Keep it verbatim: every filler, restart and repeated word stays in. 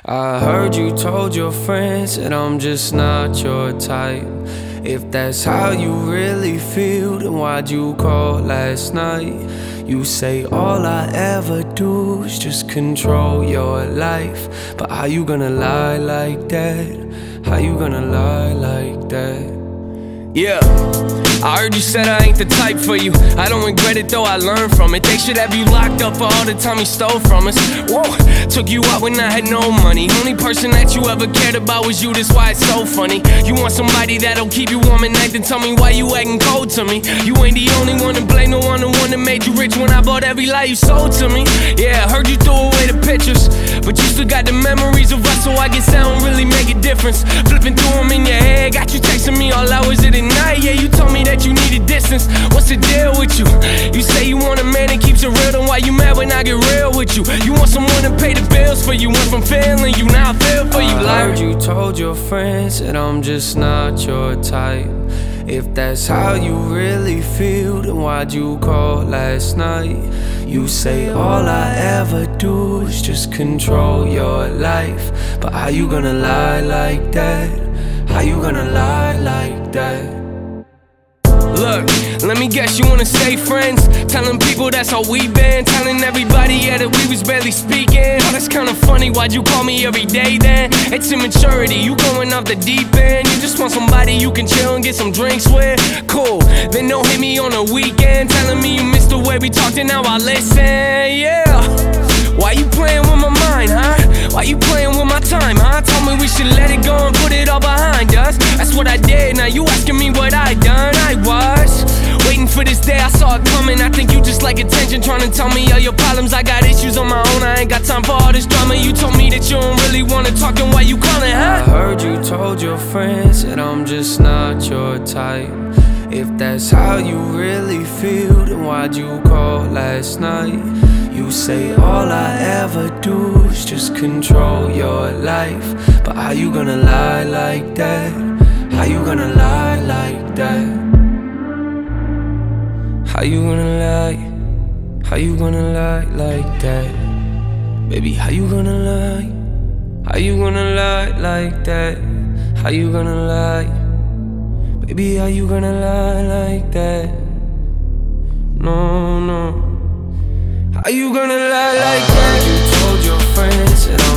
I heard you told your friends that I'm just not your type. If that's how you really feel, then why'd you call last night? You say all I ever do is just control your life. But how you gonna lie like that? How you gonna lie like that? Yeah, I heard you said I ain't the type for you. I don't regret it though, I learned from it. They should have you locked up for all the time you stole from us. Whoa, took you out when I had no money. Only person that you ever cared about was you, that's why it's so funny. You want somebody that'll keep you warm at night, then tell me why you acting cold to me. You ain't the only one to blame, the one the one that made you rich when I bought every lie you sold to me. Yeah, I heard you threw away the pictures, but you still got the memories of us, so I guess that don't really make a difference. Flipping through them in your head, got you texting me all hours of the night. Yeah, you told me that you needed distance. What's the deal with you? You say you want a man that keeps it real, then why you mad when I get real with you? You want someone to pay the bills for you. Went from failing you, now I feel for you. I heard you told your friends that I'm just not your type. If that's how you really feel, then why'd you call last night? You say all I ever do is just control your life. But how you gonna lie like that? How you gonna lie like that? Look, let me guess, you wanna stay friends? Telling people that's how we been. Telling everybody, yeah, that we was barely speaking. Oh, that's kinda funny, why'd you call me every day then? It's immaturity, you going off the deep end. You just want somebody you can chill and get some drinks with. Cool, then don't hit me on the weekend. Telling me you missed the way we talked and now I listen, yeah. Why you playing with my mind, huh? Why you playing with my time, huh? Told me we should let it go and put it all behind us. That's what I did, now you asking me what I done. I was waiting for this day, I saw it coming. I think you just like attention, trying to tell me all your problems. I got issues on my own, I ain't got time for all this drama. You told me that you don't really wanna talk, then why you calling, huh? I heard you told your friends that I'm just not your type. If that's how you really feel, then why'd you call last night? You say all I ever do is just control your life. But how you gonna lie like that? How you gonna lie like that? How you gonna lie? How you gonna lie like that? Baby, how you gonna lie? How you gonna lie like that? How you gonna lie? Baby, how you gonna lie like that? No, no. How you gonna lie like that? You told your friends that